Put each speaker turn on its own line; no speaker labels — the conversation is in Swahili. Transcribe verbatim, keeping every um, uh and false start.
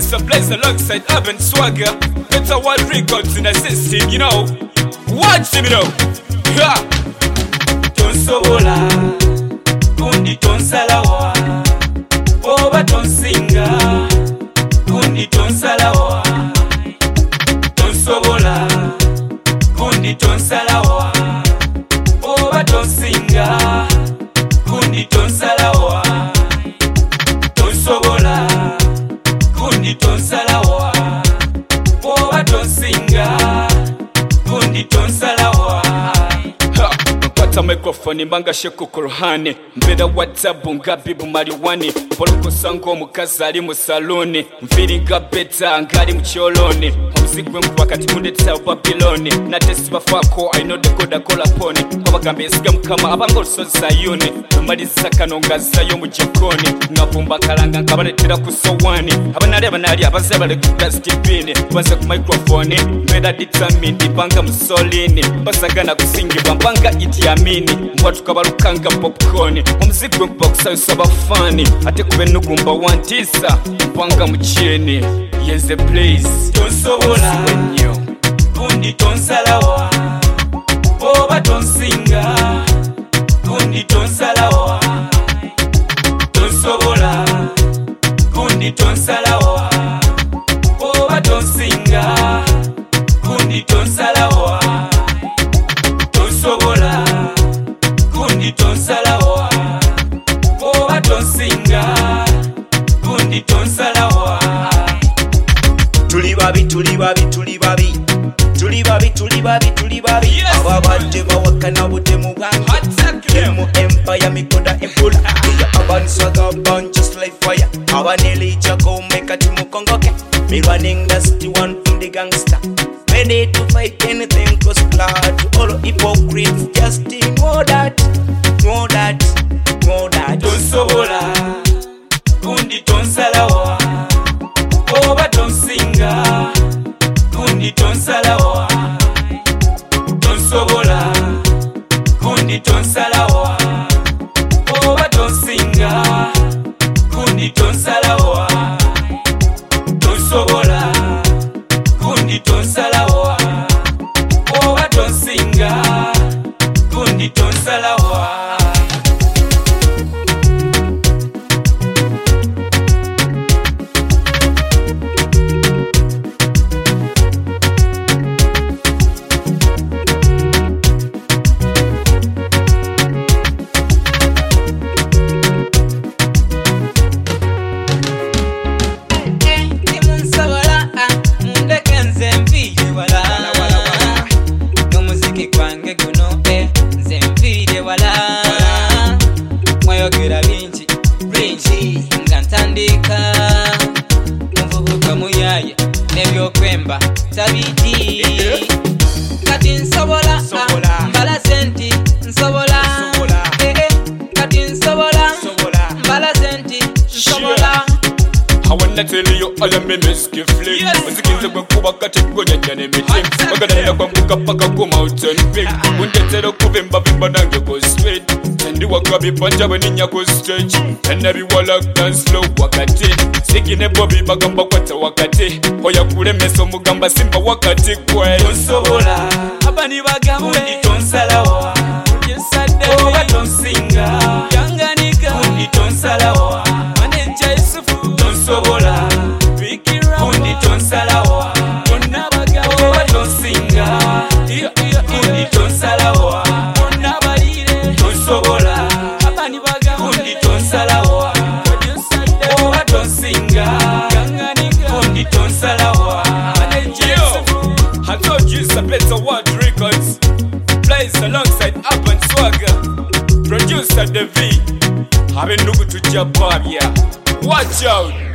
Producer plays alongside Urban Swagger. Better World Records in the system, you know. Watch him, you know. Ha!
Tonsobola, kundi tonsalawa. Oba tonsinga, kundi tonsalawa. Tonsobola, kundi tonsalawa. Oba tonsinga, kundi tonsalawa. Tonsobola, kundi tonsalawa. Oba tonsinga, kundi tonsalawa.
Nkwata microphone mbanga sheku kuruhane. Mbeda WhatsApp nga bibu mariwani. Poloko sango mukazi ali mu saloni. Mfiri nga beta ngali mu choloni. Omuzigwe mpu wakati mundetsa Babyloni. Na tesi bafako I know the koda kola poni. Kwa bagambe esiga mukama abango lusozi sayuni. Numaliza kanonga zayo mu jikoni. Ngavumba kalanga nkabaletera ku sowani. Abanali abanali abaze bale ku dustbin. Baze ku microphone. Mbeda determined banga musolini. Basagana kusingibwa mbanga iti amini. Mbwa tukabalukanga popcorn. Omuzigwe mpu wakusayusa bafani. Ate kube nugumba wantisa. Mbanga mchini. Yes the place.
Tonsobola, kundi tonsalawa. Oba tonsinga, kundi tonsalawa. Tonsobola, kundi tonsalawa. Oba tonsinga, kundi tonsalawa. Tonsobola, kundi tonsalawa. Oba tonsinga, kundi tonsalawa.
Tuli babi, tuli babi, tuli babi. Tuli babi, tuli babi, tuli babi. Ababadde bawakana butemu bwange. Mu empire mikoda empula. Urban Swagger burn just like fire. Abaneli jago make a timu kongoke. Me running that's the one from the gangster. Ready to fight anything cause blood. To all hypocrites just know that, know that, know that.
Tonsobola, kundi tonsalawa. Oba tonsinga, kundi tonsalawa. Tonsobola, kundi tonsalawa. Oba tonsinga, kundi tonsalawa. Tonsobola, kundi tonsalawa. Oba tonsinga, kundi tonsalawa. Mwayogera bingi bingi nga ntandika muvubuka muyaya nebyokwemba tabidi kati nsobola mbala senti nsobola kati nsobola mbala senti nsobola.
I wanna tell you all of me misky flick. Muzikinde kwa kuba kati kugonya ne meeting. Magadanda kwa mbuka paka ku mountain peak. Undetero kuvimba vimba nange go straight. Tendi wakabi panja baninya go stage. Enabi wala dance slow wakati. Sikine bobi bagamba kwata wakati. Hoya kule meso mugamba simba wakati kwe.
Tonsobola,
abani bagambe.
kundi tonsalawa. Oba tonsinga,
Yanganika.
kundi tonsalawa.
Maneja Yusufu.
Tonsobola, kundi tonsalawa. Oba tonsinga, kundi tonsalawa. Tonsobola, kundi tonsalawa. Oba tonsinga, kundi tonsalawa.
I told you it's a Better World Records. Plays alongside Urban Swagger. Producer The V. Habe nugu tujababia. Watch out.